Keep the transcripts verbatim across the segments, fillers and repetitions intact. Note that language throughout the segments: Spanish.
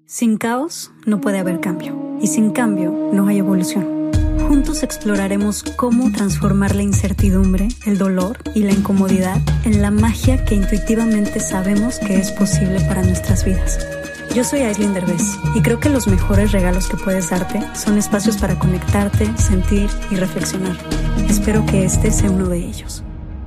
Sin caos no puede haber cambio, y sin cambio no hay evolución. Juntos exploraremos cómo transformar la incertidumbre, el dolor y la incomodidad en la magia que intuitivamente sabemos que es posible para nuestras vidas. Yo soy Aislinn Derbez y creo que los mejores regalos que puedes darte son espacios para conectarte, sentir y reflexionar. Espero que este sea uno de ellos.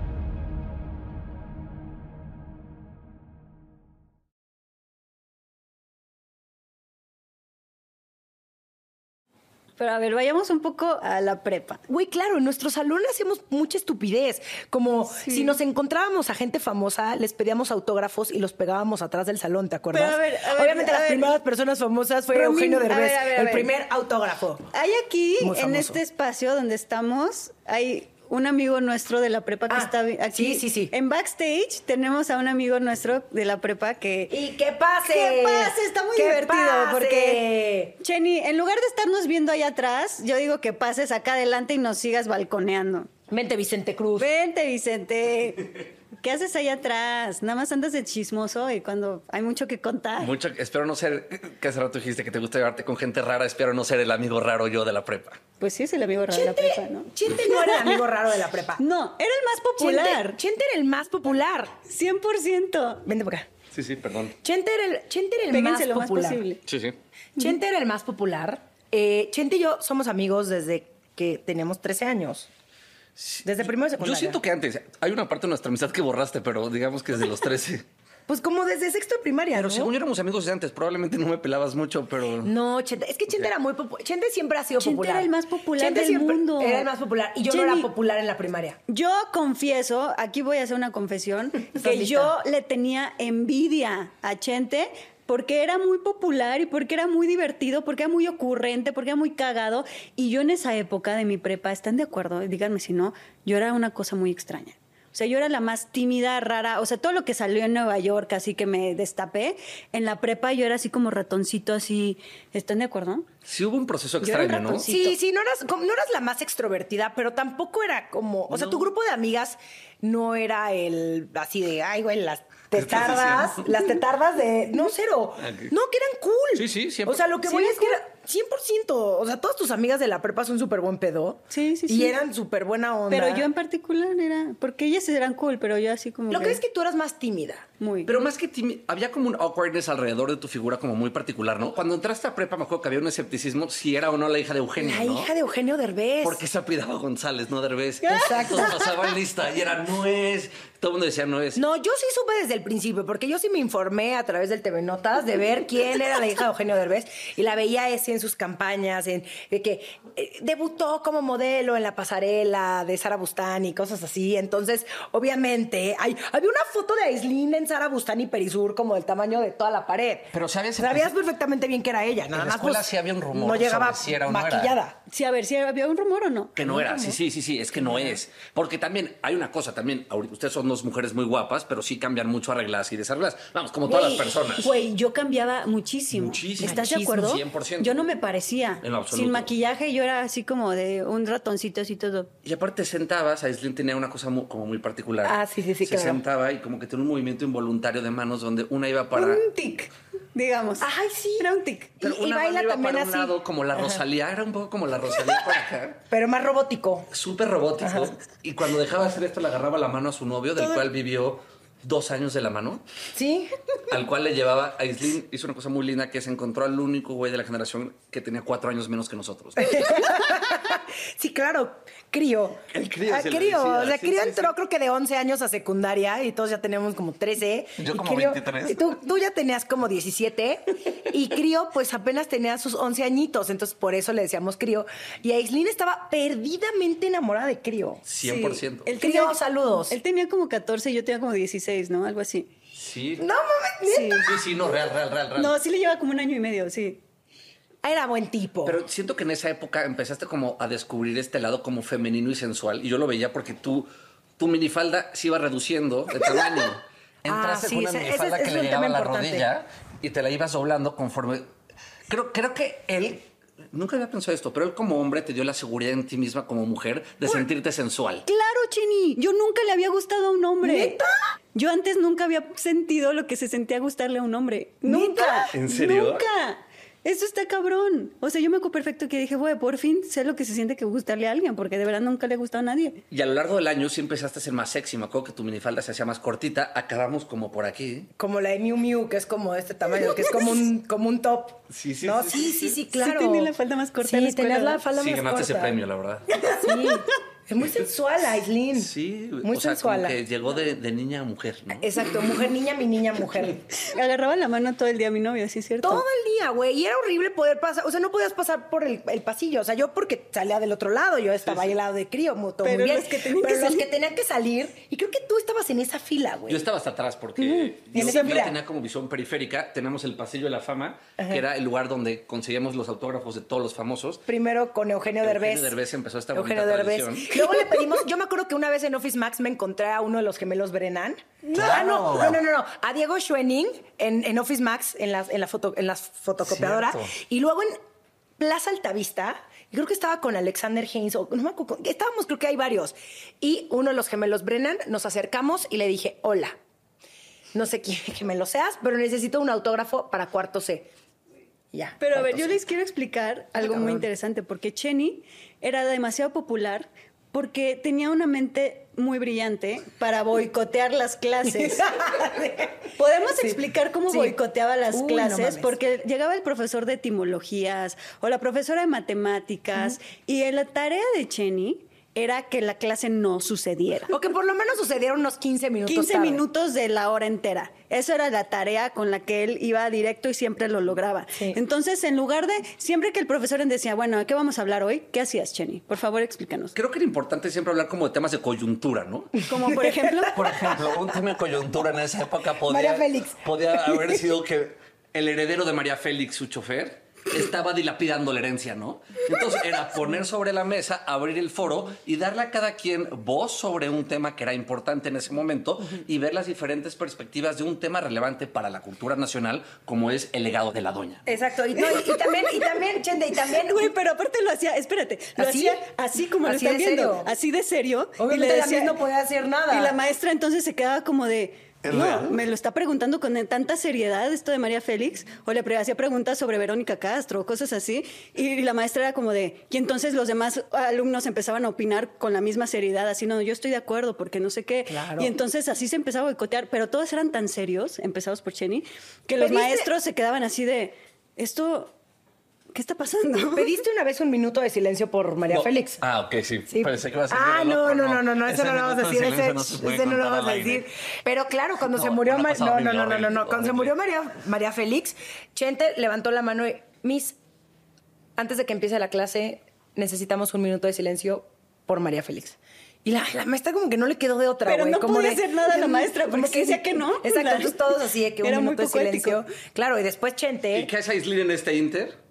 Pero a ver, vayamos un poco a la prepa. Güey, claro, en nuestro salón hacíamos mucha estupidez. Como sí. si nos encontrábamos a gente famosa, les pedíamos autógrafos y los pegábamos atrás del salón, ¿te acuerdas? Pero a ver, a ver, Obviamente a las ver. primeras personas famosas fue Pero Eugenio mi- a Derbez, ver, a ver, a el ver. primer autógrafo. Hay aquí, Muy en famoso. este espacio donde estamos, hay un amigo nuestro de la prepa que Ah, está vi- aquí. sí, sí, sí. En backstage tenemos a un amigo nuestro de la prepa que... ¡Y que pase! ¡Que pase! Está muy ¡Que divertido pase! porque... Chenny, en lugar de estarnos viendo allá atrás, yo digo que pases acá adelante y nos sigas balconeando. Vente, Vicente Cruz. Vente, Vicente. ¿Qué haces allá atrás? Nada más andas de chismoso y cuando hay mucho que contar. Mucho, espero no ser, que hace rato dijiste que te gusta llevarte con gente rara, espero no ser el amigo raro yo de la prepa. Pues sí, es el amigo raro de la Chente, prepa, ¿no? Chente no era el amigo raro de la prepa. No, era el más popular. Chente, Chente era el más popular. cien por ciento. Vente por acá. Sí, sí, perdón. Chente era el, Chente era el Péguense más lo más popular. posible. Sí, sí. Chente era el más popular. Eh, Chente y yo somos amigos desde que teníamos trece años. Desde primero de secundaria. Yo siento que antes, hay una parte de nuestra amistad que borraste, pero digamos que desde los trece. Pues como desde sexto de primaria, Pero ¿no? según yo éramos amigos de antes, probablemente no me pelabas mucho, pero... No, Chente, es que Chente era muy popular. Chente siempre ha sido Chente popular. era el más popular Chente del siempre mundo. Era el más popular. Y yo Jenny, no era popular en la primaria. Yo confieso, aquí voy a hacer una confesión, que lista? yo le tenía envidia a Chente porque era muy popular y porque era muy divertido, porque era muy ocurrente, porque era muy cagado. Y yo en esa época de mi prepa, ¿están de acuerdo? Díganme si no, yo era una cosa muy extraña. O sea, yo era la más tímida, rara. O sea, todo lo que salió en Nueva York, así que me destapé. En la prepa yo era así como ratoncito, así. ¿Están de acuerdo? Sí hubo un proceso Yo era un extraño, ¿no? ratoncito. Sí, sí, no eras, como- no eras la más extrovertida, pero tampoco era como... O sea, tu grupo de amigas no era el así de, ay, güey, las estás tetardas. Las tetardas de... No, cero. Ok. No, que eran cool. Sí, sí, siempre. O sea, lo que Sí, voy eran es que era cien por ciento. O sea, todas tus amigas de la prepa son súper buen pedo. Sí, sí, Y sí. eran súper buena onda. Pero yo en particular era... Porque ellas eran cool, pero yo así como Lo que es que tú eras más tímida. Muy. Pero más que timi- había como un awkwardness alrededor de tu figura como muy particular, ¿no? Cuando entraste a prepa me acuerdo que había un escepticismo si era o no la hija de Eugenio, La ¿no? hija de Eugenio Derbez. Porque se apellidaba González, no Derbez. Exacto. Todos pasaban lista y era no es. Todo el mundo decía no es. No, yo sí supe desde el principio, porque yo sí me informé a través del T V Notas de ver quién era la hija de Eugenio Derbez y la veía ese en sus campañas, en de que eh, debutó como modelo en la pasarela de Sara Bustani y cosas así. Entonces, obviamente, hay, había una foto de Aislinn en Sara Bustani Perisur como del tamaño de toda la pared. Pero sabías- sabías perfectamente bien que era ella. Nada la más escuela pues, sí había un rumor no llegaba sobre si era o no era. maquillada. Sí, a ver, si había un rumor o no. Que no era, sí, sí, sí, sí, es que no es. Porque también hay una cosa, también, ahorita ustedes son dos mujeres muy guapas, pero sí cambian mucho arregladas y desarregladas. Vamos, como todas las personas. Güey, yo cambiaba muchísimo. Muchísimo. ¿Estás de Muchísimo, acuerdo? cien por ciento. Yo no me parecía. En lo absoluto. Sin maquillaje yo era así como de un ratoncito así todo. Y aparte sentabas, Aislinn tenía una cosa mu- como muy particular. Ah, sí, sí, sí, Se claro. sentaba y como que tenía un movimiento involuntario de manos donde una iba para... Un tic, digamos. Ay, sí. Era un tic. Pero Y- y una baila mano iba también para un así. lado como la Rosalía, era un poco como la Rosalía para acá. Pero más robótico. Súper robótico. Y cuando dejaba de hacer esto, le agarraba la mano a su novio, del Todo- cual vivió dos años de la mano, ¿Sí? al cual le llevaba... Aislinn hizo una cosa muy linda, que se encontró al único güey de la generación que tenía cuatro años menos que nosotros. Sí, claro, crío. El crío Ah, se le crío. decía, O sea, sí, crío sí, entró sí. creo que de once años a secundaria y todos ya teníamos como trece. Yo Y como Crío- veintitrés. y Tú, tú ya tenías como diecisiete y Crío pues apenas tenía sus once añitos, entonces por eso le decíamos Crío. Y Aislinn estaba perdidamente enamorada de Crío. cien por ciento. Sí. Él Crío, tenía- saludos. Él tenía como catorce y yo tenía como dieciséis, ¿no? Algo así. Sí. No mames, Sí. neta. Sí, sí, no, real, real, real, real. No, sí le lleva como un año y medio, sí. Era buen tipo. Pero siento que en esa época empezaste como a descubrir este lado como femenino y sensual. Y yo lo veía porque tú, tu minifalda se iba reduciendo de tamaño. Entraste Ah, sí, con una ese- ese minifalda es- que es le un llegaba a tema la importante. rodilla y te la ibas doblando conforme... Creo, creo que él nunca había pensado esto, pero él como hombre te dio la seguridad en ti misma como mujer de sentirte sensual. Claro, Chini. Yo nunca le había gustado a un hombre. ¿Neta? Yo antes nunca había sentido lo que se sentía gustarle a un hombre. Nunca. ¿En serio? Nunca. Eso está cabrón. O sea, yo me acuerdo perfecto que dije, güey, por fin sé lo que se siente que gustarle a alguien, porque de verdad nunca le ha gustado a nadie. Y a lo largo del año sí empezaste a ser más sexy. Me acuerdo que tu minifalda se hacía más cortita. Acabamos como por aquí. Como la de Miu Miu, que es como de este tamaño, que es como un, como un top. Sí, sí, ¿no? sí, Sí, sí, sí, sí. sí, claro. Sí tenía la falda más corta en la Sí, tenías escuela, la falda Sí, más ganaste corta. ese premio, la verdad. Sí. Es muy sensual, Aislinn. Sí, Muy o sea, sensual. como que llegó de, de niña a mujer, ¿no? Exacto, mujer, niña, mi niña, mujer. Agarraba la mano todo el día a mi novio, ¿sí es cierto? Todo el día, güey. Y era horrible poder pasar. O sea, no podías pasar por el, el pasillo. O sea, yo porque salía del otro lado. Yo estaba ahí al lado de crío, muy, todo Pero muy bien. los que tenían Pero que los salir- que tenían que salir. Y creo que tú estabas en esa fila, güey. Yo estaba hasta atrás porque En yo, esa yo fila. tenía como visión periférica. Tenemos el Pasillo de la Fama, que era el lugar donde conseguíamos los autógrafos de todos los famosos. Primero con Eugenio, Eugenio Derbez. Derbez empezó esta Eugenio bonita Derbez. tradición. Luego le pedimos, yo me acuerdo que una vez en Office Max me encontré a uno de los gemelos Brennan. Claro. Ah, no, no, no, no, no. A Diego Schwenning en, en Office Max, en la, en la, foto, en la fotocopiadora. Cierto. Y luego en Plaza Altavista, y creo que estaba con Alexander Haynes, o no me acuerdo, estábamos, creo que hay varios. Y uno de los gemelos Brennan, nos acercamos y le dije, hola, no sé quién gemelo seas, pero necesito un autógrafo para cuarto C. Ya. Pero a ver, cuarto yo C. les quiero explicar algo muy cabrón. interesante, porque Chenny era demasiado popular porque tenía una mente muy brillante para boicotear las clases. ¿Podemos Sí. explicar cómo Sí. boicoteaba las Uy, no clases? mames. Porque llegaba el profesor de etimologías o la profesora de matemáticas y la tarea de Chenny era que la clase no sucediera. O que por lo menos sucedieron unos quince minutos quince tarde. minutos de la hora entera. Eso era la tarea con la que él iba directo y siempre lo lograba. Sí. Entonces, en lugar de, siempre que el profesor decía, bueno, ¿de qué vamos a hablar hoy? ¿Qué hacías, Chenny? Por favor, explícanos. Creo que era importante siempre hablar como de temas de coyuntura, ¿no? Como por ejemplo, Por ejemplo, un tema de coyuntura en esa época podía, María Félix. podía haber sido que el heredero de María Félix, su chofer, estaba dilapidando la herencia, ¿no? Entonces era poner sobre la mesa, abrir el foro y darle a cada quien voz sobre un tema que era importante en ese momento y ver las diferentes perspectivas de un tema relevante para la cultura nacional como es el legado de la doña. Exacto. Y, no, y, y también, y también, Chende, y también... güey, pero aparte lo hacía, espérate, lo ¿Así? hacía así como lo ¿Así están de viendo, serio? así de serio. Obviamente la Miss no podía hacer nada. Y la maestra entonces se quedaba como de, ¿Es no, real? me lo está preguntando con tanta seriedad esto de María Félix, o le pre- hacía preguntas sobre Verónica Castro, cosas así, y la maestra era como de, y entonces los demás alumnos empezaban a opinar con la misma seriedad, así, no, yo estoy de acuerdo, porque no sé qué, Claro. y entonces así se empezaba a boicotear, pero todos eran tan serios, empezados por Chenny, que los ¿Pediste? maestros se quedaban así de, esto, ¿qué está pasando? ¿Pediste una vez un minuto de silencio por María No. Félix? Ah, ok, sí. Sí. Pensé que iba a ser Ah, reloj, no, pero no, no, no, no, eso Ese no lo vamos a minuto de decir, ese, silencio no se puede ese no lo contar vamos a al aire. decir. Pero claro, cuando No, se murió, me la Ma- pasaba no, no, horrible, no, no, no, no, horrible, cuando se horrible. murió María, María Félix, Chente levantó la mano y, Miss, antes de que empiece la clase, necesitamos un minuto de silencio por María Félix. Y la, la maestra como que no le quedó de otra, Pero güey. no como podía de- hacer nada la maestra, porque como sí decía que no. Exacto, La- entonces todos así de que un Era muy minuto de poco ético. silencio. Claro, y después Chente... ¿Y qué hace Aislinn en este inter?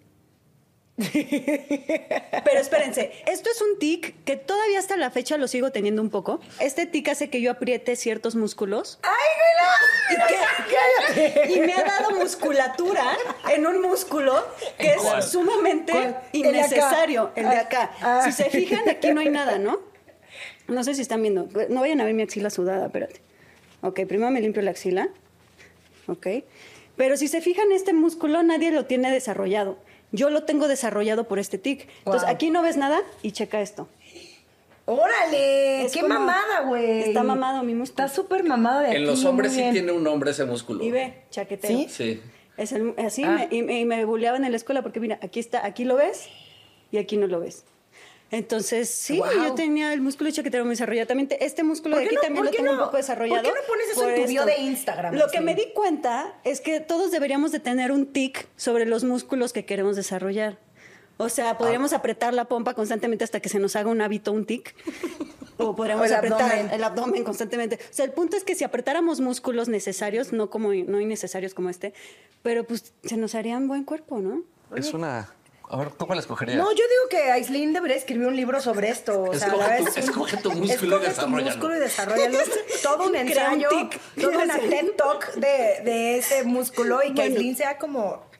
Pero espérense, esto es un tic que todavía hasta la fecha lo sigo teniendo un poco. Este tic hace que yo apriete ciertos músculos. ¡Ay, güey! Y, que- y me ha dado musculatura en un músculo que ¿Cuál? es sumamente ¿Cuál? El de acá. innecesario, el de acá. Ah. Si se fijan, aquí no hay nada, ¿no? No sé si están viendo. No vayan a ver mi axila sudada, espérate. Ok, primero me limpio la axila. Ok. Pero si se fijan, este músculo nadie lo tiene desarrollado. Yo lo tengo desarrollado por este tic. Entonces, Wow. aquí no ves nada y checa esto. ¡Órale! Es ¡Qué como- mamada, güey! Está mamado mi músculo. Está súper mamado de aquí. En los muy hombres sí bien. tiene un nombre ese músculo. Y ve, chaqueteo. ¿Sí? Sí. Es el- así, Ah. me, y, me- y me buleaban en la escuela porque mira, aquí está, aquí lo ves y aquí no lo ves. Entonces, sí, Wow. yo tenía el músculo chaquetero muy desarrollado. También te- este músculo ¿Por de qué aquí no- también por lo qué tengo no- un poco desarrollado. por qué no pones eso por en tu bio esto. de Instagram, Lo que así? me di cuenta es que todos deberíamos de tener un tic sobre los músculos que queremos desarrollar. O sea, podríamos apretar la pompa constantemente hasta que se nos haga un hábito, un tic. O podríamos O el apretar abdomen. el abdomen constantemente. O sea, el punto es que si apretáramos músculos necesarios, no como no innecesarios como este, pero pues se nos haría un buen cuerpo, ¿no? Es una... A ver, ¿tú cuál escogerías? No, yo digo que Aislinn debería escribir un libro sobre esto. O sea, Escoge la verdad tu- es un- escoge tu músculo y escoge tu desarróllalo. músculo y desarrollalo. Todo un Crea un ensayo, tic. toda una TED Talk de, de ese músculo y que Bueno. Aislinn sea como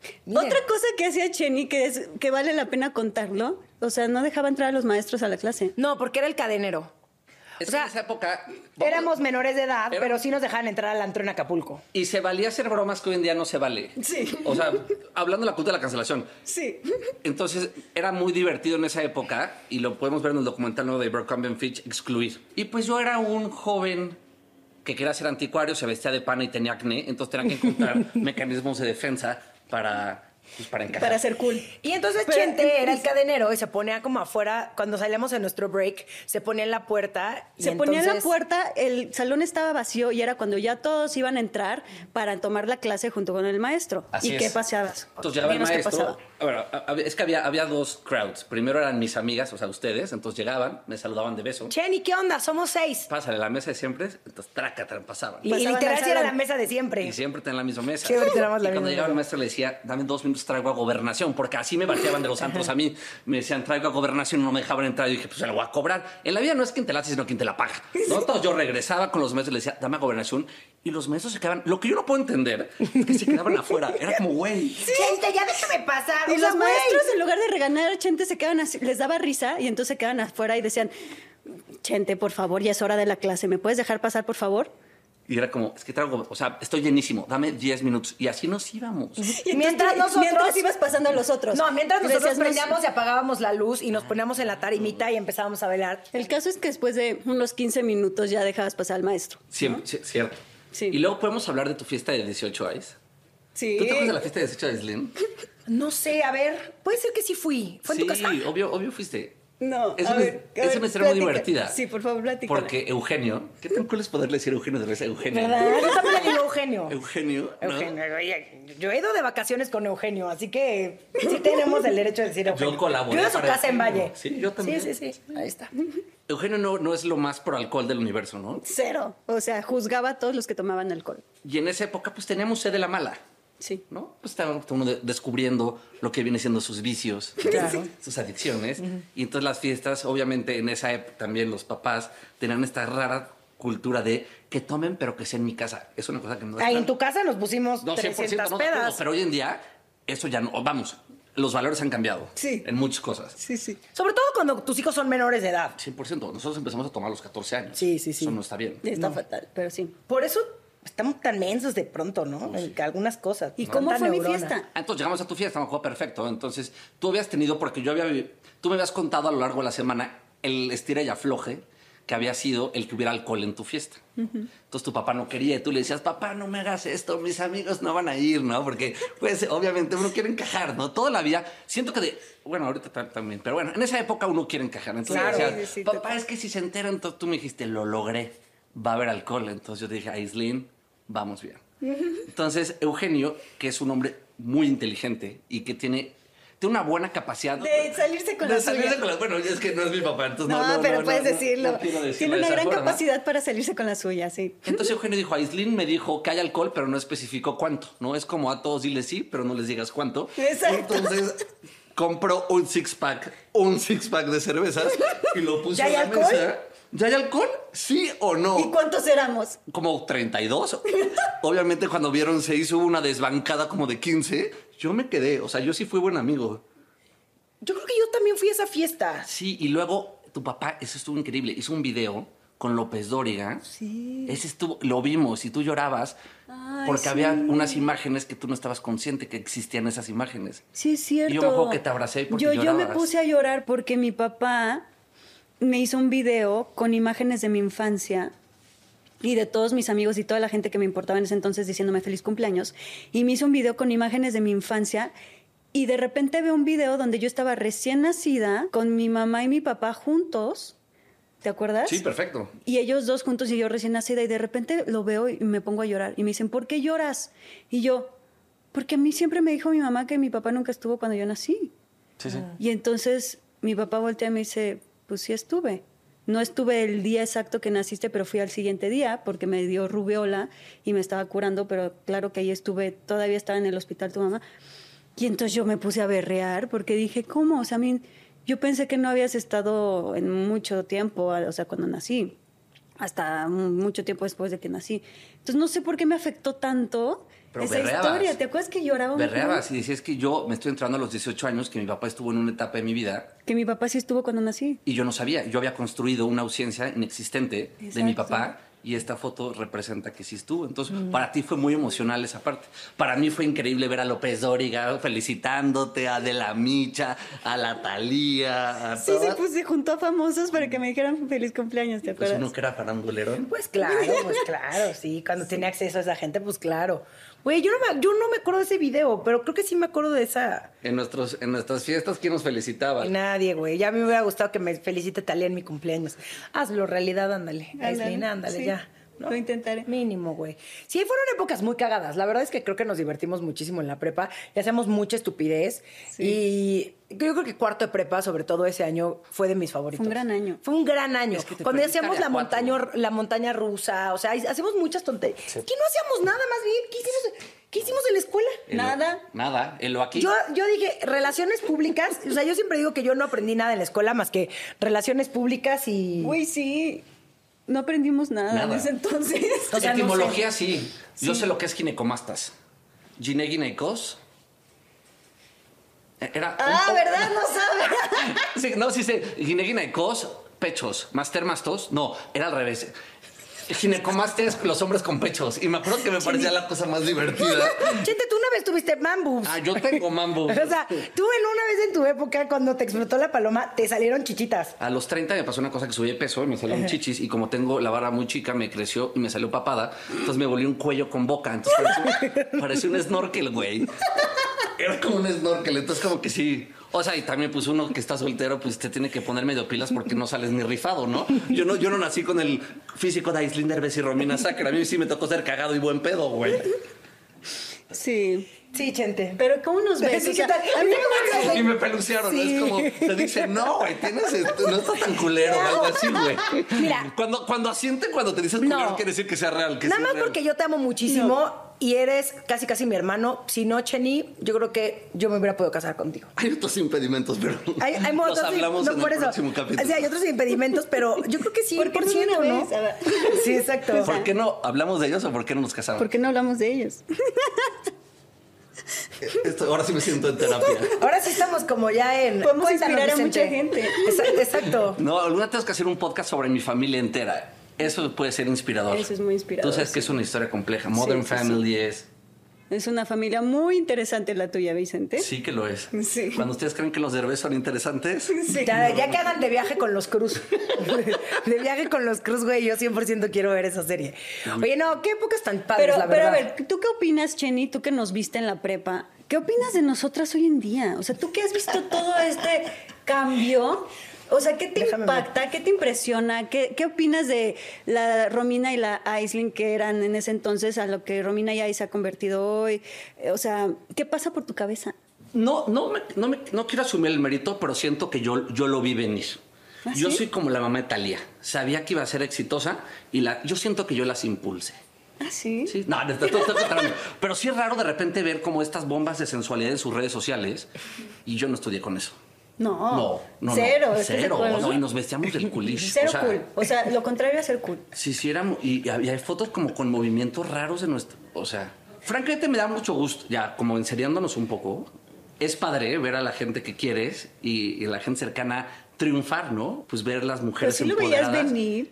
Miren. Otra cosa que hacía Chenny, que, es, que vale la pena contarlo, o sea, no dejaba entrar a los maestros a la clase. No, porque era el cadenero. Es O sea, que en esa época... Éramos menores de edad, Era- pero sí nos dejaban entrar al antro en Acapulco. Y se valía hacer bromas que hoy en día no se vale. Sí. O sea, hablando de la cultura de la cancelación. Sí. Entonces, era muy divertido en esa época, y lo podemos ver en el documental nuevo de Abercrombie and Fitch, Excluir. Y pues yo era un joven que quería ser anticuario, se vestía de pana y tenía acné, entonces tenía que encontrar mecanismos de defensa para, pues, para encajar. Para ser cool. Y entonces Pero- Chente era el cadenero y se ponía como afuera, cuando salíamos en nuestro break, se ponía en la puerta. Y Se ponía en la entonces- puerta, el salón estaba vacío y era cuando ya todos iban a entrar para tomar la clase junto con el maestro. Así ¿Y es. qué pasaba? Entonces llegaba el Dinos qué maestro. pasaba. A ver, a- a- es que había, había dos crowds. Primero eran mis amigas, o sea, ustedes. Entonces llegaban, me saludaban de beso. Chenny, ¿qué onda? Somos seis. Pásale la mesa de siempre. Entonces, traca, pasaban. Y, y Pasaban literal al sí era salón. la mesa de siempre. Y siempre tenían la misma mesa. Siempre teníamos la y cuando misma llegaba el mesa. maestro le decía, dame dos minutos, traigo a gobernación. Porque así me bateaban de los antros a mí. Me decían, traigo a gobernación, no me dejaban entrar. Y dije, pues se la voy a cobrar. En la vida no es quien te la hace, sino quien te la paga. ¿No? Entonces yo regresaba con los maestros y les decía, dame a gobernación. Y los maestros se quedaban... Lo que yo no puedo entender es que se quedaban afuera. Era como, güey... Chente, ya déjame pasar. Y O sea, los güey. maestros, en lugar de regañar a Chente, se quedaban así, les daba risa y entonces se quedaban afuera y decían, Chente, por favor, ya es hora de la clase, ¿me puedes dejar pasar, por favor? Y era como, es que traigo... O sea, estoy llenísimo. Dame diez minutos. Y así nos íbamos. Y entonces, Mientras nosotros- mientras ibas pasando a los otros. No, mientras Y nosotros decías, "No, prendíamos y apagábamos la luz y nos poníamos en la tarimita y empezábamos a bailar. El caso es que después de unos quince minutos ya dejabas pasar al maestro. Siempre, sí, cierto. Sí. Y luego podemos hablar de tu fiesta de dieciocho años. Sí. ¿Tú te acuerdas de la fiesta de dieciocho de Aislinn? No sé, a ver, puede ser que sí fui. ¿Fue en Sí, tu casa? obvio, obvio fuiste. No, Es a una, ver, a es ver, una historia muy platica. divertida. Sí, por favor, platícala. Porque Eugenio, ¿qué tan cool es poderle decir Eugenio de risa? Eugenio. ¿Verdad? Yo también le digo Eugenio. Eugenio. ¿no? Eugenio. Oye, yo he ido de vacaciones con Eugenio, así que sí tenemos el derecho de decir Eugenio. Yo colaboré Yo he ido a su para casa en Eugenio. Valle. Sí, yo también. Sí, sí, sí. Ahí está. Eugenio no, no es lo más pro alcohol del universo, ¿no? Cero. O sea, juzgaba a todos los que tomaban alcohol. Y en esa época, pues teníamos sed de la mala, Sí. ¿no? Pues estaba uno de- descubriendo lo que viene siendo sus vicios, Claro. sus adicciones. Y entonces las fiestas, obviamente en esa época también los papás tenían esta rara cultura de que tomen, pero que sea en mi casa. Es una cosa que no es Ahí tan- en tu casa nos pusimos No, cien por ciento, trescientas no, de acuerdo, pedas. pero hoy en día eso ya no, vamos, los valores han cambiado. Sí. En muchas cosas. Sí, sí. Sobre todo cuando tus hijos son menores de edad. cien por ciento. Nosotros empezamos a tomar a los catorce años. Sí, sí, sí. Eso no está bien. Está No. fatal, pero sí. Por eso estamos tan mensos de pronto, ¿no? En que algunas cosas. ¿Y ¿no? cómo Tanta fue mi neurona. fiesta? Ah, entonces llegamos a tu fiesta, me acuerdo perfecto. Entonces tú habías tenido, porque yo había, vi- tú me habías contado a lo largo de la semana el estira y afloje que había sido el que hubiera alcohol en tu fiesta. Entonces tu papá no quería y tú le decías, papá, no me hagas esto, mis amigos no van a ir, ¿no? Porque, pues, obviamente uno quiere encajar, ¿no? Toda la vida, siento que de, bueno, ahorita ta- también, pero bueno, en esa época uno quiere encajar. Entonces Claro. decías, Sí, sí, papá, total. es que si se entera, entonces tú me dijiste, lo logré, va a haber alcohol. Entonces yo dije, Aislinn, vamos bien. Entonces, Eugenio, que es un hombre muy inteligente y que tiene, tiene una buena capacidad De salirse con de la salirse suya. con la- Bueno, es que no es mi papá, entonces No, no, no, pero no, puedes no, no, decirlo. no quiero decirlo Tiene de una esa gran forma. capacidad para salirse con la suya, sí. Entonces Eugenio dijo, Aislinn me dijo que hay alcohol, pero no especificó cuánto. No es como a todos diles sí, pero no les digas cuánto. Exacto. Entonces compró un six pack, un six pack de cervezas y lo puso ¿Ya hay en la alcohol? mesa. ¿Ya hay alcohol? ¿Sí o no? ¿Y cuántos éramos? Como treinta y dos. Obviamente cuando vieron se hizo una desbancada como de quince. Yo me quedé, o sea, yo sí fui buen amigo. Yo creo que yo también fui a esa fiesta. Sí, y luego tu papá, eso estuvo increíble, hizo un video con López Dóriga. Sí. Ese estuvo, lo vimos y tú llorabas Ay, porque sí. había unas imágenes que tú no estabas consciente que existían esas imágenes. Sí, es cierto. Y yo me acuerdo que te abracé porque yo, yo me llorabas. puse a llorar porque mi papá me hizo un video con imágenes de mi infancia y de todos mis amigos y toda la gente que me importaba en ese entonces diciéndome feliz cumpleaños. Y me hizo un video con imágenes de mi infancia y de repente veo un video donde yo estaba recién nacida con mi mamá y mi papá juntos. ¿Te acuerdas? Sí, perfecto. Y ellos dos juntos y yo recién nacida y de repente lo veo y me pongo a llorar. Y me dicen, ¿por qué lloras? Y yo, porque a mí siempre me dijo mi mamá que mi papá nunca estuvo cuando yo nací. Sí, sí. Y entonces mi papá voltea y me dice, pues sí estuve. No estuve el día exacto que naciste, pero fui al siguiente día porque me dio rubiola y me estaba curando, pero claro que ahí estuve, todavía estaba en el hospital tu mamá. Y entonces yo me puse a berrear porque dije, ¿cómo? O sea, a mí, yo pensé que no habías estado en mucho tiempo, o sea, cuando nací, hasta mucho tiempo después de que nací. Entonces no sé por qué me afectó tanto Pero esa berreabas. historia. ¿Te acuerdas que lloraba? Berreabas y decías que yo me estoy entrando a los dieciocho años, que mi papá estuvo en una etapa de mi vida. Que mi papá sí estuvo cuando nací. Y yo no sabía. Yo había construido una ausencia inexistente Exacto. de mi papá. Y esta foto representa que sí estuvo. Entonces, mm. para ti fue muy emocional esa parte. Para mí fue increíble ver a López Dóriga felicitándote, a De la Micha, a la Thalía, a Sí, todas. sí, pues se juntó a famosos para que me dijeran feliz cumpleaños, ¿te acuerdas? Pues uno que era farandulero. Pues claro, pues claro, sí. Cuando tenía acceso a esa gente, pues claro. Güey, yo, no me, yo no me acuerdo de ese video, pero creo que sí me acuerdo de esa... En, nuestros, en nuestras fiestas, ¿quién nos felicitaba? Nadie, güey. Ya me hubiera gustado que me felicite Thalía en mi cumpleaños. Hazlo realidad, ándale. Ándale, Aislinn, ándale, sí. ya. ¿No? Lo intentaré. Mínimo, güey. Sí, fueron épocas muy cagadas. La verdad es que creo que nos divertimos muchísimo en la prepa y hacíamos mucha estupidez. Sí. Y yo creo que cuarto de prepa, sobre todo ese año, fue de mis favoritos. Fue un gran año. Fue un gran año. Es que te Cuando perdiste hacíamos la área cuatro. montaña, la montaña rusa, o sea, hacemos muchas tonterías. Sí. ¿Qué no hacíamos nada más bien? ¿Qué hicimos, ¿Qué hicimos en la escuela? En lo- Nada. Nada. En lo aquí. Yo, yo dije, relaciones públicas. O sea, yo siempre digo que yo no aprendí nada en la escuela más que relaciones públicas y... Güey, sí. No aprendimos nada, Nada. en ese entonces. O sea, no Etimología, sé. sí. Yo sé lo que es ginecomastas. Gine gineicos. Era Ah, un- ¿verdad? No sabe. Sí, no, sí sé. Gine gineicos, pechos. Master mastos. No, era al revés. Ginecomastes, los hombres con pechos. Y me acuerdo que me parecía la cosa más divertida. Chente, tú una vez tuviste mambus. Ah, yo tengo mambo. O sea, tú en una vez en tu época, cuando te explotó la paloma, te salieron chichitas. A los treinta me pasó una cosa que subí de peso y me salieron chichis. Y como tengo la barra muy chica, me creció y me salió papada. Entonces me volví un cuello con boca. Entonces parecía, parecía un snorkel, güey. Era como un snorkel. Entonces como que sí... O sea, y también pues uno que está soltero, pues te tiene que poner medio pilas porque no sales ni rifado, ¿no? Yo no, yo no nací con el físico de Aislinn Derbez y Romina Sacre. A mí sí me tocó ser cagado y buen pedo, güey. Sí. Sí, Chente. Pero ¿cómo nos ves? Sí, O sea, ¿qué tal? a mí me gusta- Y me pelucearon, ¿no? Sí. Es como, te dicen, no, güey, tienes esto, no estás tan culero, algo así, güey. Mira. Cuando, cuando asiente, cuando te dices culero, No. quiere decir que sea real. Que Nada sea más real. porque yo te amo muchísimo y eres casi casi mi hermano. Si no, Cheni, yo creo que yo me hubiera podido casar contigo. Hay otros impedimentos, pero Hay, hay los otros- hablamos no, en por el eso. próximo capítulo. Sí, hay otros impedimentos, pero yo creo que sí, ¿Por qué por no de ciento, una ¿no? vez? A ver. Sí, exacto. ¿Por qué no hablamos de ellos o por qué no nos casamos? ¿Por qué no hablamos de ellos? Esto- ahora sí me siento en terapia. Ahora sí estamos como ya en... Podemos Cuéntanos, inspirar a Vicente. mucha gente. Exacto. exacto. No, alguna tengo que hacer un podcast sobre mi familia entera. Eso puede ser inspirador. Eso es muy inspirador, Tú sabes que sí. es una historia compleja. Modern Sí, sí, Family es... Es una familia muy interesante la tuya, Vicente. Sí que lo es. Sí. Cuando ustedes creen que los Derbez son interesantes... Sí. Ya, ya que hagan de viaje con los Cruz. De viaje con los Cruz, güey. Yo cien por ciento quiero ver esa serie. Oye, no, qué épocas tan padres, Pero, la pero verdad. a ver, ¿tú qué opinas, Cheni? Tú que nos viste en la prepa, ¿qué opinas de nosotras hoy en día? O sea, tú que has visto todo este cambio, o sea, ¿qué te Déjame impacta? ¿Qué te impresiona? ¿Qué, qué opinas de la Romina y la Aislinn que eran en ese entonces a lo que Romina y Ais se ha convertido hoy? Eh, O sea, ¿qué pasa por tu cabeza? No, no, me- no, me- no quiero asumir el mérito, pero siento que yo, yo lo vi venir. ¿Ah, Yo sí? soy como la mamá de Thalía. Sabía que iba a ser exitosa y la, yo siento que yo las impulse. Ah, sí. Sí, no, no, estoy- estoy contando. Pero sí es raro de repente ver como estas bombas de sensualidad en sus redes sociales y yo no estudié con eso. No, No, no, cero. no. ¿estás de Cero. acuerdo? No, y nos vestíamos del culish. Cero o sea, cool. O sea, lo contrario a ser cool. Si hiciéramos, y, y hay fotos como con movimientos raros de nuestro, o sea, francamente me da mucho gusto, ya como enseriándonos un poco, es padre ver a la gente que quieres y, y la gente cercana triunfar, ¿no? Pues ver las Pero mujeres sí lo veías empoderadas. venir.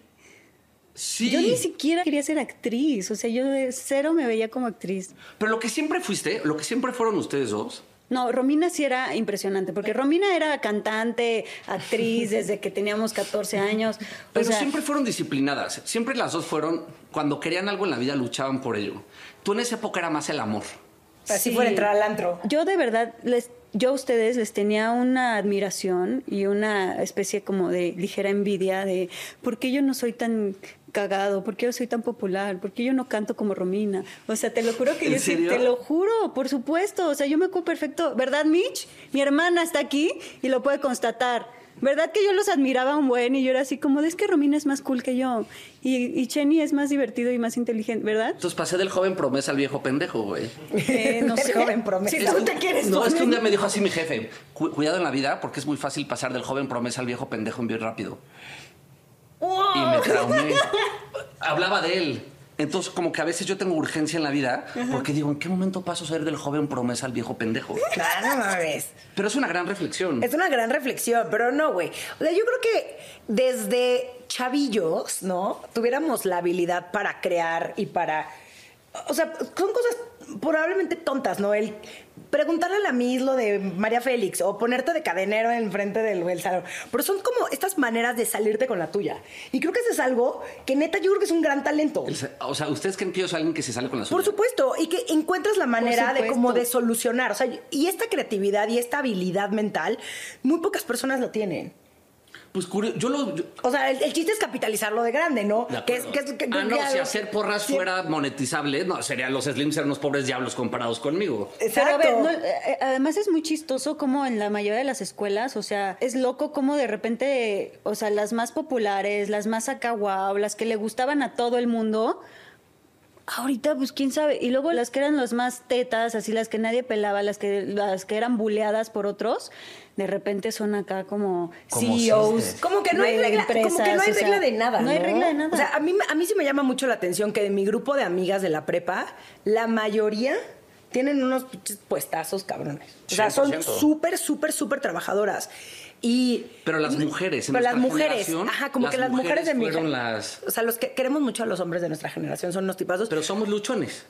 Sí. Yo ni siquiera quería ser actriz. O sea, yo de cero me veía como actriz. Pero lo que siempre fuiste, lo que siempre fueron ustedes dos, No, Romina sí era impresionante, porque Romina era cantante, actriz desde que teníamos catorce años. O pero sea, siempre fueron disciplinadas. Siempre las dos fueron, cuando querían algo en la vida, luchaban por ello. Tú en esa época era más el amor. Así sí. fuera entrar al antro. Yo de verdad, les, yo a ustedes les tenía una admiración y una especie como de ligera envidia de por qué yo no soy tan cagado, por qué yo soy tan popular, por qué yo no canto como Romina. O sea, te lo juro que ¿En yo sí, serio? te lo juro, por supuesto. O sea, yo me acuerdo perfecto, ¿verdad, Mitch? Mi hermana está aquí y lo puede constatar. ¿Verdad que yo los admiraba un buen y yo era así como, es que Romina es más cool que yo y, y Cheni es más divertido y más inteligente, ¿verdad? Entonces pasé del joven promesa al viejo pendejo, güey. Eh, no El sé. joven promesa. Si tú te quieres No, es que un poner- día me dijo así mi jefe, "Cu- cuidado en la vida porque es muy fácil pasar del joven promesa al viejo pendejo en bien rápido. Y me traumé. Hablaba de él. Entonces, como que a veces yo tengo urgencia en la vida porque digo, ¿en qué momento paso a ser del joven promesa al viejo pendejo? Claro, mames. Pero es una gran reflexión. Es una gran reflexión, pero no, güey. O sea, yo creo que desde chavillos, ¿no? Tuviéramos la habilidad para crear y para... O sea, son cosas probablemente tontas, ¿no? El preguntarle a la Miss lo de María Félix o ponerte de cadenero enfrente del, del salón. Pero son como estas maneras de salirte con la tuya. Y creo que eso es algo que neta yo creo que es un gran talento. El, o sea, ¿ustedes creen que yo soy alguien que se sale con la suya? Por supuesto. Y que encuentras la manera de como de solucionar. O sea, y esta creatividad y esta habilidad mental, muy pocas personas lo tienen. Pues curioso, yo lo... Yo... O sea, el, el chiste es capitalizarlo de grande, ¿no? De que es, que es, que, ah, no, que, si hacer porras sí. fuera monetizable, no, serían los Slims, serían unos pobres diablos comparados conmigo. Exacto. Pero a ver, no, eh, además es muy chistoso como en la mayoría de las escuelas, o sea, es loco como de repente, o sea, las más populares, las más acá guau, las que le gustaban a todo el mundo... Ahorita, pues, quién sabe. Y luego las que eran las más tetas, así las que nadie pelaba, las que las que eran buleadas por otros, de repente son acá como, como C E Os. Si como que no hay regla, empresas, como que no hay regla sea, de nada, ¿no? No hay regla de nada. O sea, a mí, a mí sí me llama mucho la atención que de mi grupo de amigas de la prepa, la mayoría tienen unos puestazos cabrones. O sea, son súper, súper, súper trabajadoras. Y, pero las mujeres, en pero las mujeres, generación, ajá, como las que las mujeres, mujeres de mi fueron las... O sea, los que queremos mucho a los hombres de nuestra generación son unos tipazos. Pero somos luchones.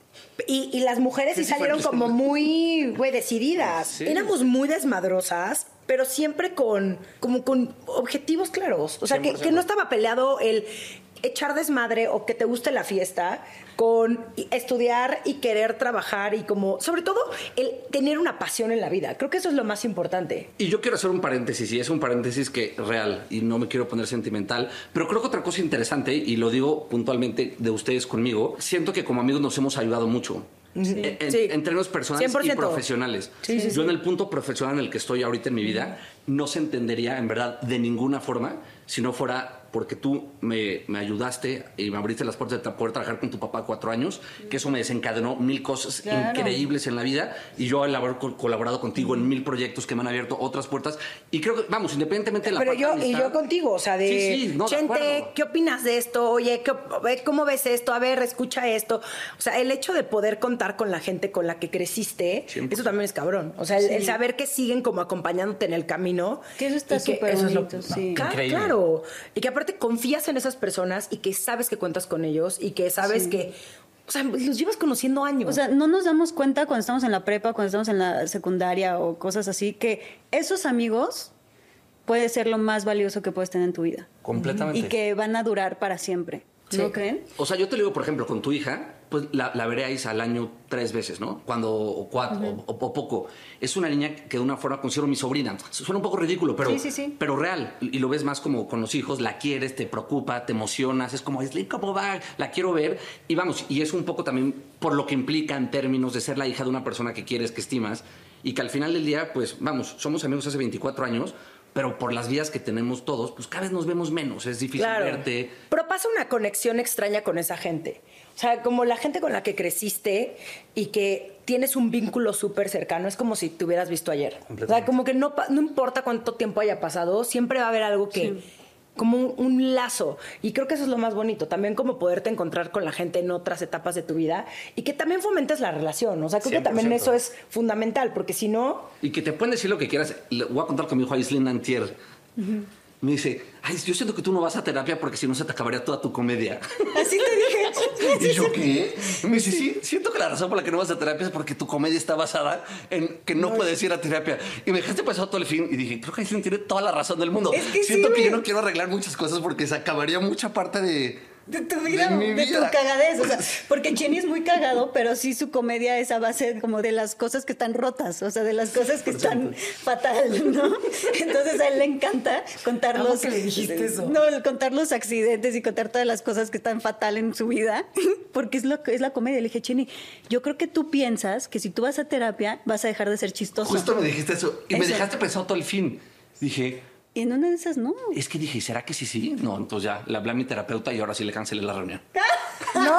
Y, y las mujeres sí salieron como muy, güey, decididas. Sí. Éramos muy desmadrosas, pero siempre con, como con objetivos claros. O sea, que, que no estaba peleado el echar desmadre o que te guste la fiesta con estudiar y querer trabajar y como, sobre todo, el tener una pasión en la vida. Creo que eso es lo más importante. Y yo quiero hacer un paréntesis, y es un paréntesis que real, y no me quiero poner sentimental, pero creo que otra cosa interesante, y lo digo puntualmente de ustedes conmigo, siento que como amigos nos hemos ayudado mucho. Sí. En, sí. en términos personales cien por ciento. Y profesionales. Sí, sí, yo sí. en el punto profesional en el que estoy ahorita en mi vida, no se entendería en verdad de ninguna forma si no fuera porque tú me, me ayudaste y me abriste las puertas de poder trabajar con tu papá cuatro años, que eso me desencadenó mil cosas claro. increíbles en la vida, y yo al haber colaborado contigo en mil proyectos que me han abierto otras puertas, y creo que, vamos, independientemente de la Pero parte yo, de amistad, y yo contigo, o sea, de, sí, sí, no, Chente, de ¿qué opinas de esto? Oye, ¿qué, ¿cómo ves esto? A ver, escucha esto. O sea, el hecho de poder contar con la gente con la que creciste, siempre. Eso también es cabrón. O sea, el, sí. el saber que siguen como acompañándote en el camino. Que eso está súper bonito, es lo, sí. Claro, claro. Y que aparte confías en esas personas y que sabes que cuentas con ellos y que sabes sí. que, o sea, los llevas conociendo años. O sea, no nos damos cuenta cuando estamos en la prepa, cuando estamos en la secundaria o cosas así, que esos amigos puede ser lo más valioso que puedes tener en tu vida. Completamente. Y que van a durar para siempre. Sí. ¿No creen? O sea, yo te lo digo, por ejemplo, con tu hija, pues la, la veréis al año tres veces, ¿no? Cuando, o cuatro, uh-huh. o, o poco. Es una niña que de una forma considero mi sobrina. Suena un poco ridículo, pero, sí, sí, sí. pero real. Y lo ves más como con los hijos, la quieres, te preocupa, te emocionas. Es como, Slim, ¿cómo va? La quiero ver. Y vamos, y es un poco también por lo que implica en términos de ser la hija de una persona que quieres, que estimas. Y que al final del día, pues, vamos, somos amigos hace veinticuatro años, pero por las vías que tenemos todos, pues cada vez nos vemos menos. Es difícil claro. verte. Pero pasa una conexión extraña con esa gente. O sea, como la gente con la que creciste y que tienes un vínculo súper cercano, es como si te hubieras visto ayer. O sea, como que no, no importa cuánto tiempo haya pasado, siempre va a haber algo que... Sí. Como un, un lazo. Y creo que eso es lo más bonito. También como poderte encontrar con la gente en otras etapas de tu vida y que también fomentes la relación. O sea, creo cien por ciento. Que también eso es fundamental, porque si no... Y que te pueden decir lo que quieras. Le voy a contar con mi hijo Aislinn Antier. Uh-huh. Me dice, ay, yo siento que tú no vas a terapia porque si no se te acabaría toda tu comedia. Así te dije. ¿Y yo qué? Me dice, sí, siento que la razón por la que no vas a terapia es porque tu comedia está basada en que no, no puedes ir a terapia. Y me dejaste pensado todo el fin y dije, creo que Aislinn tiene toda la razón del mundo. Es que siento sí, que me... yo no quiero arreglar muchas cosas porque se acabaría mucha parte de... De tu vida, de, mi de vida. tu cagadez, o sea, porque Chenny es muy cagado, pero sí su comedia es a base como de las cosas que están rotas, o sea, de las cosas que están fatal, ¿no? Entonces a él le encanta contar ¿Cómo los... que le dijiste eso? No, contar los accidentes y contar todas las cosas que están fatal en su vida, porque es, lo, es la comedia. Le dije, Chenny, yo creo que tú piensas que si tú vas a terapia vas a dejar de ser chistoso. Justo me dijiste eso, y eso. me dejaste pensado todo el fin. Dije... Y en una de esas no. Es que dije, ¿será que sí, sí? No, entonces ya le hablé a mi terapeuta y ahora sí le cancelé la reunión. No,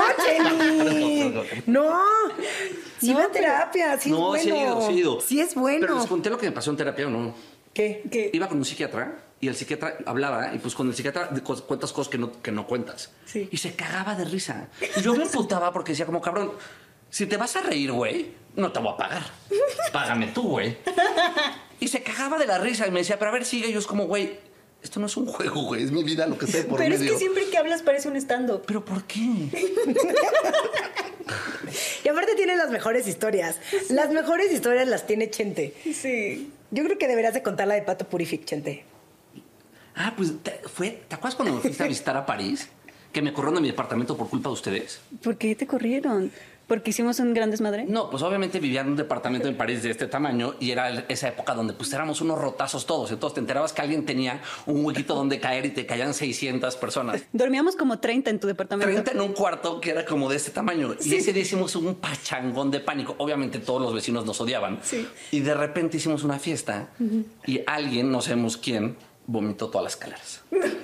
Chenny. No. Sí no, va a terapia, sí no, es bueno. No, sí he ido, sí he ido. Sí es bueno. Pero les conté lo que me pasó en terapia, ¿o no? ¿Qué? ¿Qué? Iba con un psiquiatra y el psiquiatra hablaba, y pues con el psiquiatra cu- cuentas cosas que no, que no cuentas. Sí. Y se cagaba de risa. Y yo me emputaba porque decía como, cabrón, si te vas a reír, güey, no te voy a pagar. Págame tú, güey. Y se cagaba de la risa y me decía, pero a ver, sigue. Y yo es como, güey, esto no es un juego, güey, es mi vida lo que sé por Pero medio. es que siempre que hablas parece un stand-up. ¿Pero por qué? Y aparte tiene las mejores historias. Las mejores historias las tiene Chente. Sí. Yo creo que deberías de contar la de Pato Purific, Chente. Ah, pues, te, fue, ¿te acuerdas cuando me fuiste a visitar a París? Que me corrieron de mi departamento por culpa de ustedes. ¿Por qué te corrieron? ¿Porque hicimos un gran desmadre? No, pues obviamente vivía en un departamento en París de este tamaño y era esa época donde pues éramos unos rotazos todos. Entonces te enterabas que alguien tenía un huequito donde caer y te caían seiscientas personas. Dormíamos como treinta en tu departamento. treinta en un cuarto que era como de este tamaño. Y ese día hicimos un pachangón de pánico. Obviamente todos los vecinos nos odiaban. Sí. Y de repente hicimos una fiesta y alguien, no sabemos quién, vomitó todas las escaleras.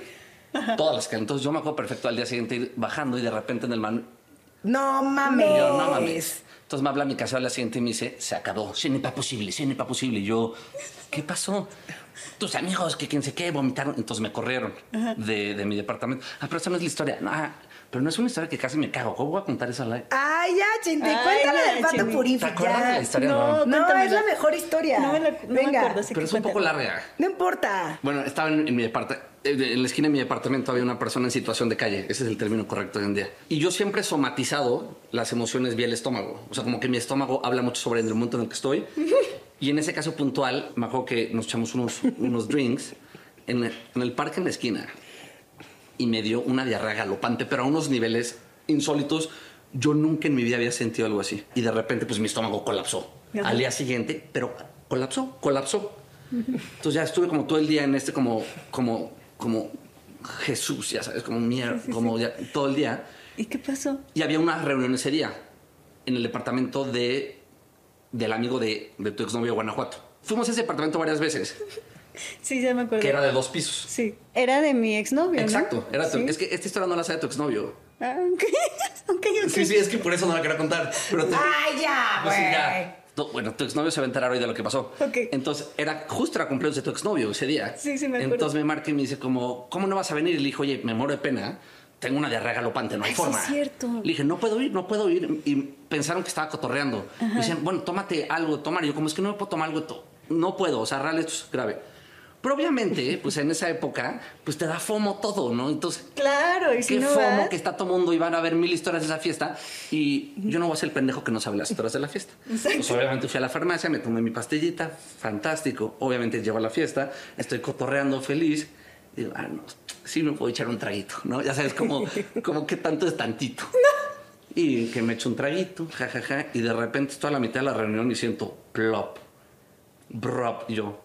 Todas las escaleras. Entonces yo me acuerdo perfecto al día siguiente ir bajando y de repente en el man... No mames. Y yo, no mames. Entonces me habla mi casa al día siguiente y me dice, se acabó, ce n'est pas posible, ce n'est pas posible. Y yo, ¿qué pasó? Tus amigos, que quién sé qué, vomitaron. Entonces me corrieron de, de mi departamento. Ah, pero esa no es la historia. No, ah, pero no es una historia que casi me cago. ¿Cómo voy a contar eso al aire? Ay, ya, Chente, Ay, cuéntame ya, del Pato Chente. Purific. ¿Te acuerdas ya. de la historia? No, No, cuéntamela. es la mejor historia. No me, la, no me Venga. acuerdo, así Pero que es un poco cuéntame. larga. No importa. Bueno, estaba en, en mi departamento. En la esquina de mi departamento había una persona en situación de calle. Ese es el término correcto hoy en día. Y yo siempre he somatizado las emociones vía el estómago. O sea, como que mi estómago habla mucho sobre el momento en el que estoy. Y en ese caso puntual, me acuerdo que nos echamos unos, unos drinks en el, en el parque en la esquina. Y me dio una diarrea galopante, pero a unos niveles insólitos. Yo nunca en mi vida había sentido algo así. Y de repente, pues mi estómago colapsó. Ajá. Al día siguiente, pero colapsó, colapsó. Entonces ya estuve como todo el día en este como, como, como Jesús, ya sabes, como mierda, Sí, sí, como sí. ya, todo el día. ¿Y qué pasó? Y había una reunión ese día en el departamento de, del amigo de, de tu exnovio de Guanajuato. Fuimos a ese departamento varias veces, Sí, ya me acuerdo. que era de dos pisos. Sí. Era de mi exnovio, ¿no? Exacto. Era tu- Sí. Es que esta historia no la sabe tu exnovio. Ah, ok. ok, ok. Sí, sí, es que por eso no la quería contar. Pero te- Ay, ya, Pues sí, güey. ya. Tu- Bueno, tu exnovio se va a enterar hoy de lo que pasó. Ok. Entonces, era justo era cumpleaños de tu exnovio ese día. Sí, sí, me acuerdo. Entonces me marca y me dice como, ¿cómo no vas a venir? Y le dije, oye, me muero de pena. Tengo una diarrea galopante, no hay Ay, sí, forma. es cierto. Le dije, no puedo ir, no puedo ir. Y pensaron que estaba cotorreando. Me decían, bueno, tómate algo de tomar. Y yo, como es que no me puedo tomar algo de to- No puedo, o sea, realmente esto es grave. Pero obviamente, pues en esa época, pues te da fomo todo, ¿no? Entonces, Claro, y si qué no fomo vas... que está todo mundo y van a ver mil historias de esa fiesta y yo no voy a ser el pendejo que no sabe las historias de la fiesta. Exacto. Pues obviamente fui a la farmacia, me tomé mi pastillita, fantástico. Obviamente llevo a la fiesta, estoy cotorreando feliz. Y digo, ah, no, sí me puedo echar un traguito, ¿no? Ya sabes, como, como que tanto es tantito. Y que me echo un traguito, jajaja, ja, ja, y de repente estoy a la mitad de la reunión y siento plop, brop, y yo...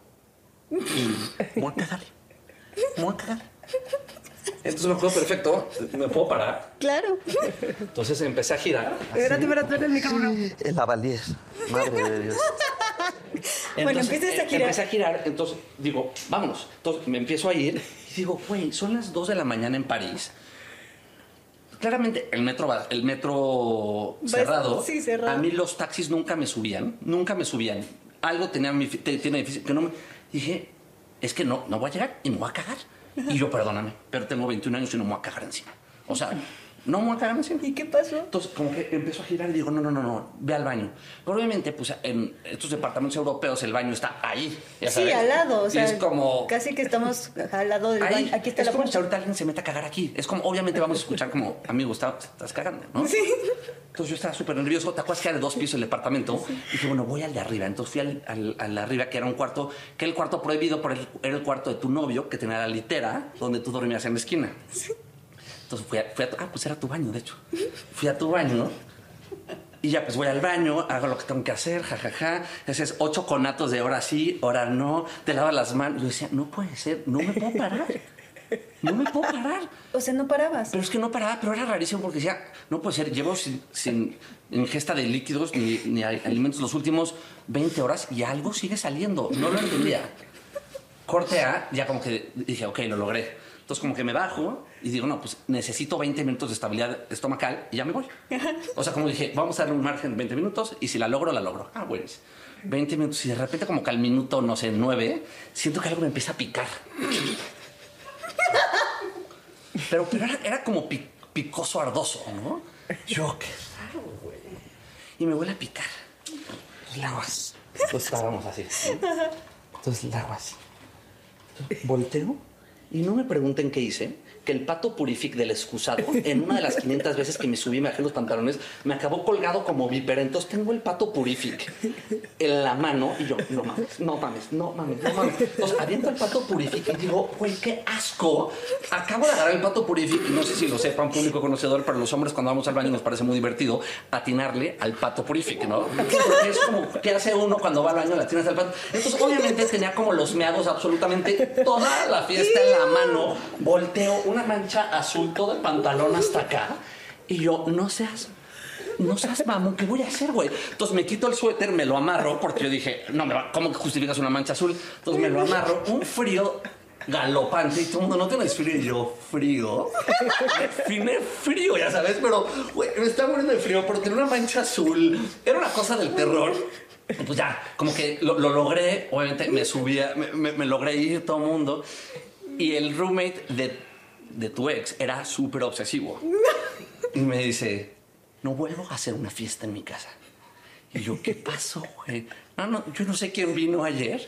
Me voy a cagar. Me voy a cagar. Entonces me acuerdo perfecto. ¿Me puedo parar? Claro. Entonces empecé a girar. Espérate, espérate, el micrófono. El Lavalier, madre de Dios. Bueno, Entonces, empiezas a eh, girar. Empecé a girar, entonces digo, vámonos. Entonces me empiezo a ir y digo, güey, son las dos de la mañana en París. Claramente el metro, va- el metro Va- cerrado. sí, cerrado. A mí los taxis nunca me subían, nunca me subían. Algo tenía mi fi- te- tiene difícil que no me dije, es que no, no voy a llegar y me voy a cagar. Y yo, perdóname, pero tengo veintiún años y no me voy a cagar encima. O sea, no me voy a cagar encima. ¿Y qué pasó? Entonces, como que empezó a girar y digo, no, no, no, no, ve al baño. Pero obviamente, pues en estos departamentos europeos el baño está ahí. Ya Sí, sabes. al lado, o Y sea, es como... casi que estamos al lado del Ahí, baño. Aquí está es la como si puerta. ahorita alguien se meta a cagar aquí. Es como, obviamente vamos a escuchar como, amigo, está- estás cagando, ¿no? Sí. Entonces yo estaba súper nervioso. ¿Te acuerdas que era de dos pisos el departamento? Y dije, bueno, voy al de arriba. Entonces fui al, al, al de arriba, que era un cuarto, que era el cuarto prohibido, por el, era el cuarto de tu novio, que tenía la litera, donde tú dormías en la esquina. Entonces fui a, fui a tu- ah, pues era tu baño, de hecho. Fui a tu baño y ya pues voy al baño, hago lo que tengo que hacer, jajaja. Haces ocho conatos de ahora sí, ahora no, te lavas las manos. Yo decía, no puede ser, no me puedo parar. No me puedo parar. O sea, no parabas. Pero es que no paraba, pero era rarísimo porque decía, no puede ser, llevo sin, sin ingesta de líquidos ni, ni alimentos los últimos veinte horas y algo sigue saliendo. No lo entendía. Corte A, ya como que dije, ok, lo logré. Entonces como que me bajo y digo, no, pues necesito veinte minutos de estabilidad estomacal y ya me voy. O sea, como dije, vamos a darle un margen de veinte minutos y si la logro, la logro. Ah, bueno. veinte minutos y de repente como que al minuto, no sé, nueve, siento que algo me empieza a picar. Pero, pero era, era como pi, picoso ardoso, ¿no? Yo, qué raro, güey. Y me vuelve a picar. Entonces le hago así. Entonces estábamos así. ¿no? Entonces le hago así. Entonces, volteo y no me pregunten qué hice. Que el pato Purific del excusado, en una de las quinientas veces que me subí y me bajé los pantalones, me acabó colgado como vípera. Entonces tengo el pato Purific en la mano y yo, no mames, no mames, no mames, no mames. Entonces aviento el pato Purific y digo, güey, qué asco. Acabo de agarrar el pato Purific y no sé si lo sepan, público conocedor, pero los hombres cuando vamos al baño nos parece muy divertido atinarle al pato Purific, ¿no? Porque es como, ¿qué hace uno cuando va al baño? Le atinas al pato. Entonces obviamente tenía como los meados absolutamente toda la fiesta en la mano. Volteo una mancha azul, todo el pantalón hasta acá. Y yo, no seas, no seas mamón, ¿qué voy a hacer, güey? Entonces me quito el suéter, me lo amarro, porque yo dije, no, me va, ¿cómo que justificas una mancha azul? Entonces me lo amarro, un frío galopante, y todo el mundo, ¿no tienes frío? Y yo, ¿frío? Tiene frío, ya sabes, pero, güey, me estaba muriendo de frío, pero tenía una mancha azul. Era una cosa del terror. Pues ya, como que lo, lo logré, obviamente me subía, me, me, me logré ir todo el mundo. Y el roommate de de tu ex era súper obsesivo. Y me dice, no vuelvo a hacer una fiesta en mi casa. Y yo, ¿qué pasó, güey? No, no, yo no sé quién vino ayer.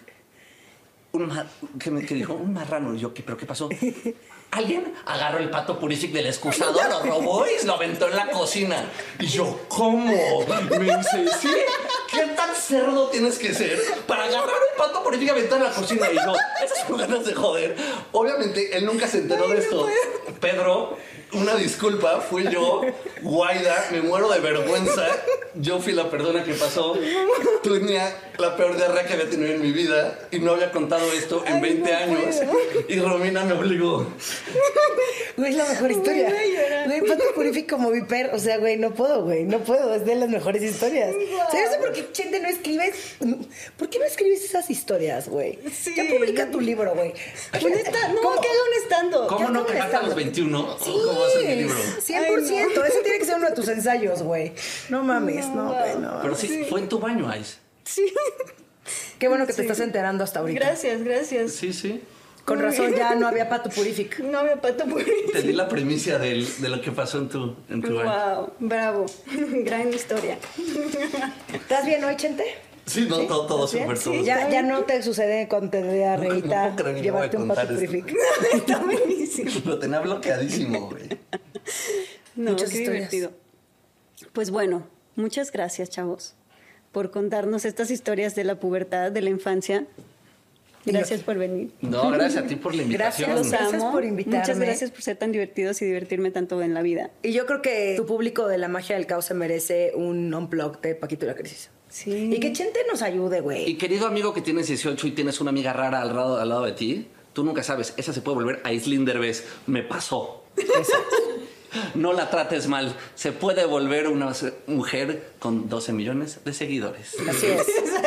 Un ma- que me que dijo, un marrano. Y yo, ¿qué, ¿pero qué pasó? Alguien agarró el pato Purific del excusado, lo robó y lo aventó en la cocina. Y yo, ¿cómo? Me dice, ¿sí? ¿Qué tan cerdo tienes que ser para agarrar el pato Purific y aventar en la cocina? Y yo, esas son ganas de joder. Obviamente, él nunca se enteró de esto. Pedro, una disculpa, fui yo, Guaida, me muero de vergüenza. Yo fui la persona que pasó. Tenía la peor diarrea que había tenido en mi vida y no había contado esto en veinte años. Y Romina me obligó. Güey, es la mejor historia. Güey, pato Purific como viper. O sea, güey, no puedo, güey. No puedo. Es de las mejores historias. O sea, no sé por qué, Chente, no escribes. ¿Por qué no escribes esas historias, güey? Sí. Ya publica tu libro, güey. Neta, no, ¿Cómo? que haga un stand-up. ¿Cómo no pegaste a los veintiuno? Sí, ¿Cómo va a ser mi libro? cien por ciento. Ese tiene que ser uno de tus ensayos, güey. No mames, no, güey, no. Pero sí, Sí. fue en tu baño, Ice. Sí. Qué bueno que Sí. te estás enterando hasta ahorita. Gracias, gracias. Sí, sí. Con razón ya no había pato Purific. No había pato Purific. Te di la primicia del, de lo que pasó en tu, en tu baño. Wow, bravo. Gran historia. ¿Estás bien hoy, Chente? Sí, no, todo, todo ¿Estás bien? súper todo. Sí, ya, ya no te sucede con te de No, arreita no creo que le voy a llevarte un contar pato esto. Purific. Está buenísimo. Lo tenía bloqueadísimo, güey. No, Muchas qué historias. divertido. Pues bueno, muchas gracias, chavos, por contarnos estas historias de la pubertad, de la infancia. Gracias por venir. No, gracias a ti por la invitación. Gracias. Los Gracias amo. por invitarme. Muchas gracias por ser tan divertidos y divertirme tanto en la vida. Y yo creo que tu público de la magia del caos se merece un unplug de Paquito y la Crisis. Sí. Y que Chente nos ayude, Y güey. querido amigo que tienes dieciocho y tienes una amiga rara al lado, al lado de ti, tú nunca sabes, esa se puede volver Aislinn Derbez. Me pasó. No la trates mal. Se puede volver una mujer con doce millones de seguidores. Así es.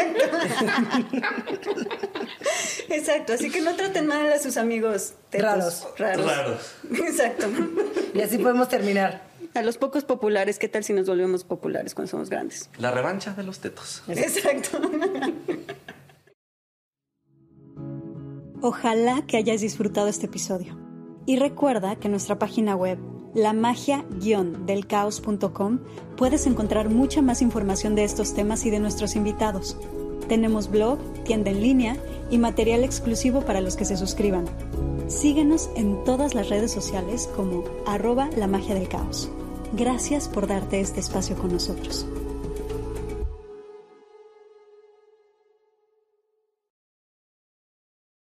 Exacto, así que no traten mal a sus amigos tetos. Raros. Raros. Raros. Exacto. Y así podemos terminar. A los pocos populares, ¿qué tal si nos volvemos populares cuando somos grandes? La revancha de los tetos. Exacto. Ojalá que hayas disfrutado este episodio. Y recuerda que en nuestra página web, la magia del caos punto com, puedes encontrar mucha más información de estos temas y de nuestros invitados. Tenemos blog, tienda en línea y material exclusivo para los que se suscriban. Síguenos en todas las redes sociales como arroba la magia del caos. Gracias por darte este espacio con nosotros.